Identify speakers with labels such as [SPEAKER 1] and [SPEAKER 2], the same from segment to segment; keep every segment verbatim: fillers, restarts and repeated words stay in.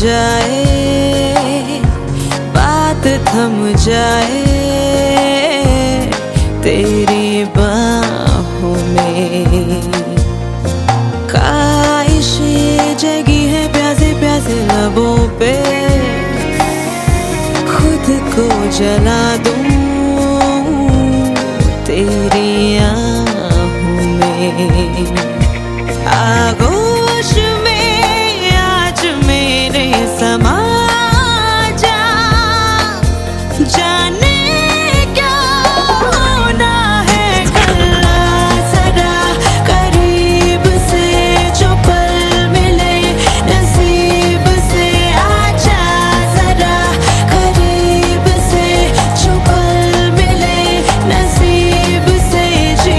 [SPEAKER 1] जाए, बात थम जाए तेरी बाहों में। ख्वाहिशें जगी है प्यासे प्यासे लबों पे, खुद को जला दूं तेरी आहों में। आगोश में आज मेरे समा जा, जाने क्या होना है कल। जरा करीब से जो पल मिले नसीब से, आजा जरा करीब से जो पल मिले नसीब से जी।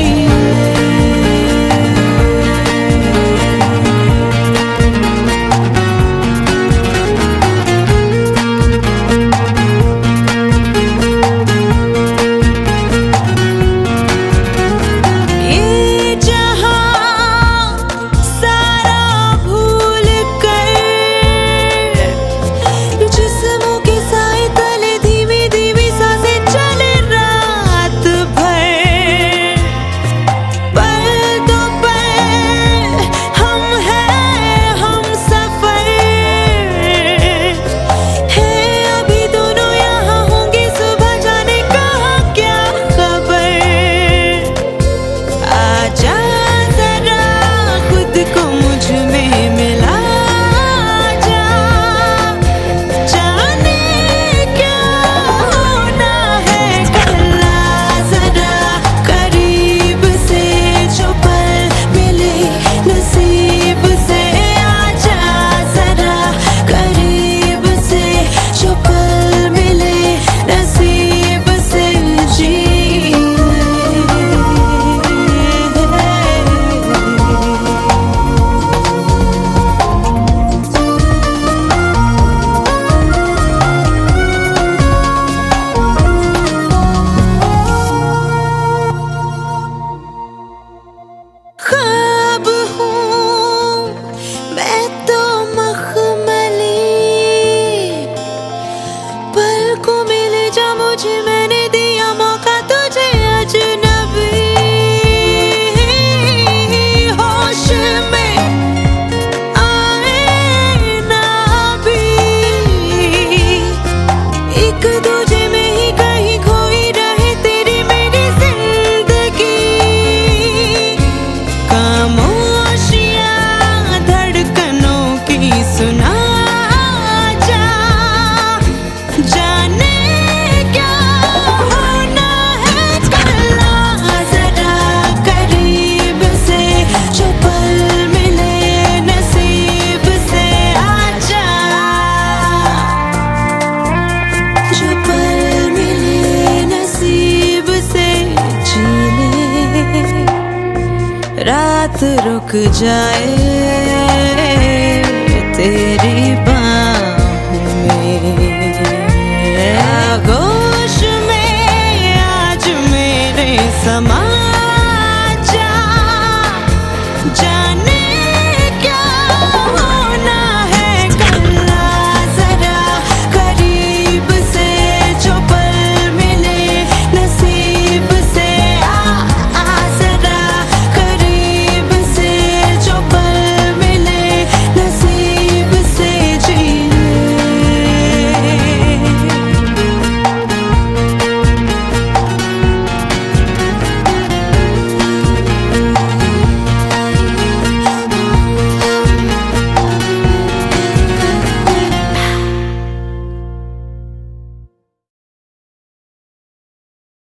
[SPEAKER 1] रात रुक जाए तेरी बाहों में। आगोश में आज मेरे समा जा, जा